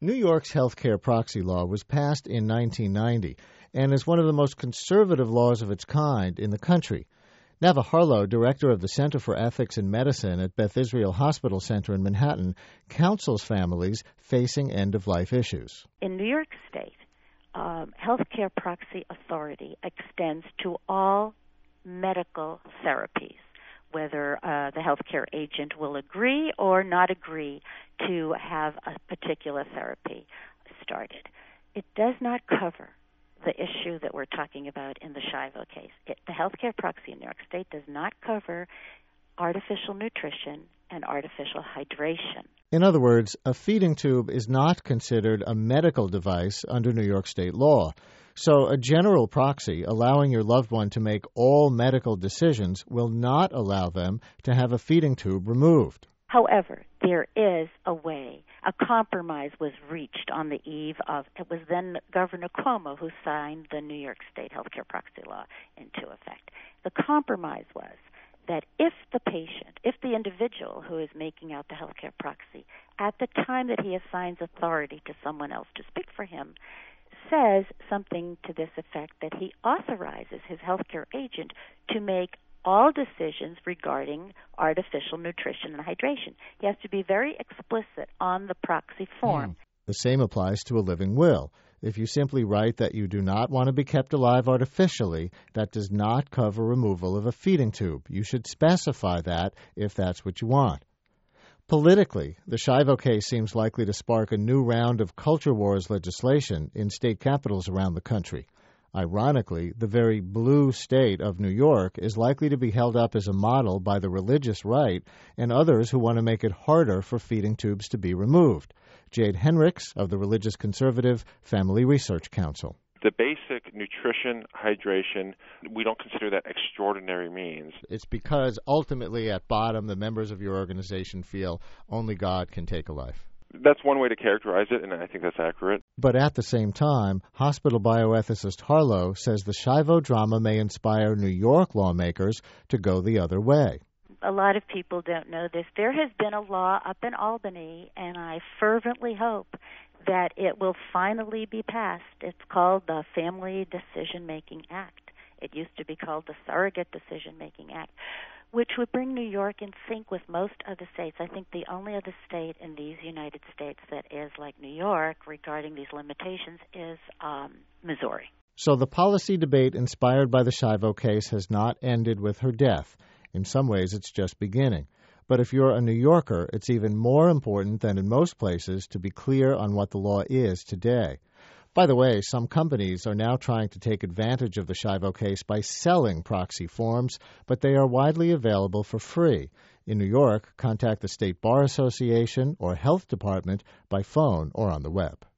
New York's healthcare proxy law was passed in 1990 and is one of the most conservative laws of its kind in the country. Nava Harlow, director of the Center for Ethics in Medicine at Beth Israel Hospital Center in Manhattan, counsels families facing end-of-life issues. In New York State, healthcare proxy authority extends to all medical therapies, whether the healthcare agent will agree or not agree to have a particular therapy started. It does not cover the issue that we're talking about in the Schiavo case. The healthcare proxy in New York State does not cover artificial nutrition and artificial hydration. In other words, a feeding tube is not considered a medical device under New York State law. So a general proxy allowing your loved one to make all medical decisions will not allow them to have a feeding tube removed. However, there is a way. A compromise was reached on the eve of, it was then Governor Cuomo who signed the New York State healthcare proxy law into effect. The compromise was that if the patient, if the individual who is making out the healthcare proxy, at the time that he assigns authority to someone else to speak for him, says something to this effect, that he authorizes his healthcare agent to make all decisions regarding artificial nutrition and hydration. He has to be very explicit on the proxy form. The same applies to a living will. If you simply write that you do not want to be kept alive artificially, that does not cover removal of a feeding tube. You should specify that if that's what you want. Politically, the Schiavo case seems likely to spark a new round of culture wars legislation in state capitals around the country. Ironically, the very blue state of New York is likely to be held up as a model by the religious right and others who want to make it harder for feeding tubes to be removed. Jade Henricks of the Religious Conservative Family Research Council. The basic nutrition, hydration, we don't consider that extraordinary means. It's because ultimately at bottom the members of your organization feel only God can take a life. That's one way to characterize it, and I think that's accurate. But at the same time, hospital bioethicist Harlow says the Schiavo drama may inspire New York lawmakers to go the other way. A lot of people don't know this. There has been a law up in Albany, and I fervently hope that it will finally be passed. It's called the Family Decision-Making Act. It used to be called the Surrogate Decision-Making Act, which would bring New York in sync with most other states. I think the only other state in these United States that is like New York regarding these limitations is Missouri. So the policy debate inspired by the Schiavo case has not ended with her death. In some ways, it's just beginning. But if you're a New Yorker, it's even more important than in most places to be clear on what the law is today. By the way, some companies are now trying to take advantage of the Schiavo case by selling proxy forms, but they are widely available for free. In New York, contact the State Bar Association or Health Department by phone or on the web.